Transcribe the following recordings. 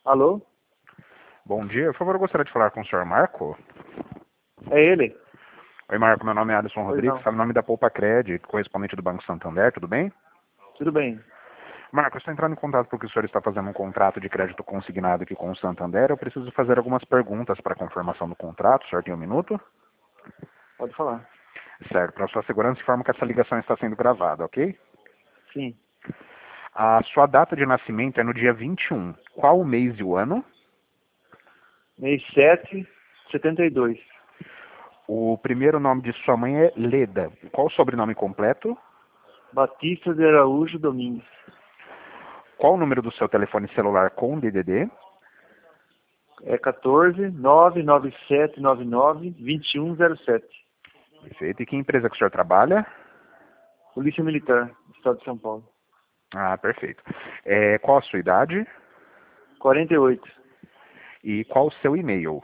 Alô? Bom dia, por favor, eu gostaria de falar com o senhor Marco. É ele? Oi, Marco, meu nome é Alisson Pois Rodrigues, não. está no nome da Poupa Cred, correspondente do Banco Santander, tudo bem? Tudo bem. Marco, eu estou entrando em contato porque o senhor está fazendo um contrato de crédito consignado aqui com o Santander. Eu preciso fazer algumas perguntas para confirmação do contrato. O senhor tem um minuto? Pode falar. Certo, para sua segurança, informo que essa ligação está sendo gravada, ok? Sim. A sua data de nascimento é no dia 21. Qual o mês e o ano? Mês 7, 72. O primeiro nome de sua mãe é Leda. Qual o sobrenome completo? Batista de Araújo Domingues. Qual o número do seu telefone celular com DDD? É 14 99799 2107. Perfeito. E que empresa que o senhor trabalha? Polícia Militar, Estado de São Paulo. Ah, perfeito. Qual a sua idade 48. e qual o seu e-mail?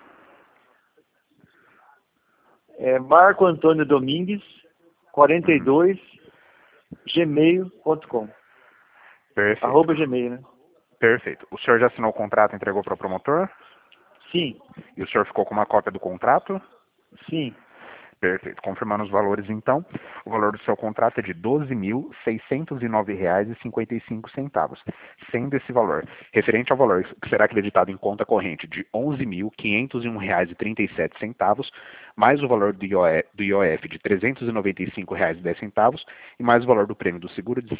É Marco Antônio Domingues, 42, gmail.com. Perfeito. Gmail, né? Perfeito. O senhor já assinou o contrato e entregou para o promotor? Sim. E o senhor ficou com uma cópia do contrato? Sim. Perfeito. Confirmando os valores, então, o valor do seu contrato é de R$ 12.609,55, sendo esse valor referente ao valor que será acreditado em conta corrente de R$ 11.501,37, mais o valor do IOF de R$ 395,10 e mais o valor do prêmio do seguro de R$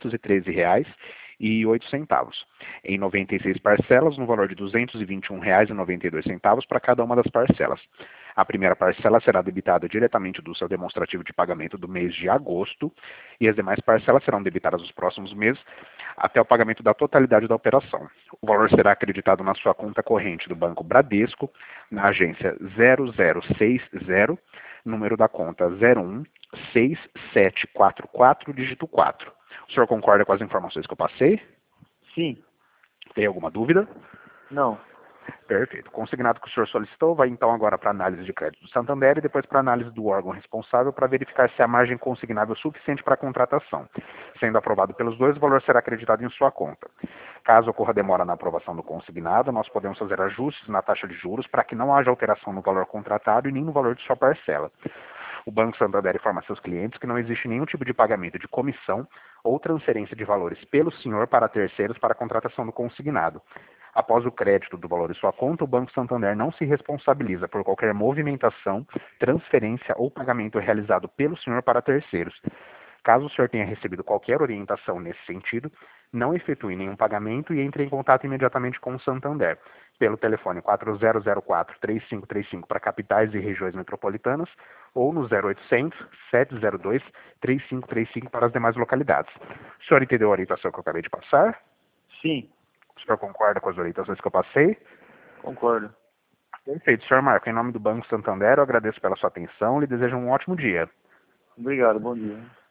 713,08, em 96 parcelas, no valor de R$ 221,92 para cada uma das parcelas. A primeira parcela será debitada diretamente do seu demonstrativo de pagamento do mês de agosto e as demais parcelas serão debitadas nos próximos meses até o pagamento da totalidade da operação. O valor será acreditado na sua conta corrente do Banco Bradesco, na agência 0060, número da conta 016744, dígito 4. O senhor concorda com as informações que eu passei? Sim. Tem alguma dúvida? Não. Perfeito. O consignado que o senhor solicitou vai então agora para a análise de crédito do Santander e depois para a análise do órgão responsável para verificar se a margem consignável é suficiente para a contratação. Sendo aprovado pelos dois, o valor será acreditado em sua conta. Caso ocorra demora na aprovação do consignado, nós podemos fazer ajustes na taxa de juros para que não haja alteração no valor contratado e nem no valor de sua parcela. O Banco Santander informa a seus clientes que não existe nenhum tipo de pagamento de comissão ou transferência de valores pelo senhor para terceiros para a contratação do consignado. Após o crédito do valor de sua conta, o Banco Santander não se responsabiliza por qualquer movimentação, transferência ou pagamento realizado pelo senhor para terceiros. Caso o senhor tenha recebido qualquer orientação nesse sentido, não efetue nenhum pagamento e entre em contato imediatamente com o Santander, pelo telefone 4004-3535 para capitais e regiões metropolitanas ou no 0800 702 3535 para as demais localidades. O senhor entendeu a orientação que eu acabei de passar? Sim. O senhor concorda com as orientações que eu passei? Concordo. Perfeito, senhor Marco. Em nome do Banco Santander, eu agradeço pela sua atenção e lhe desejo um ótimo dia. Obrigado. Bom dia.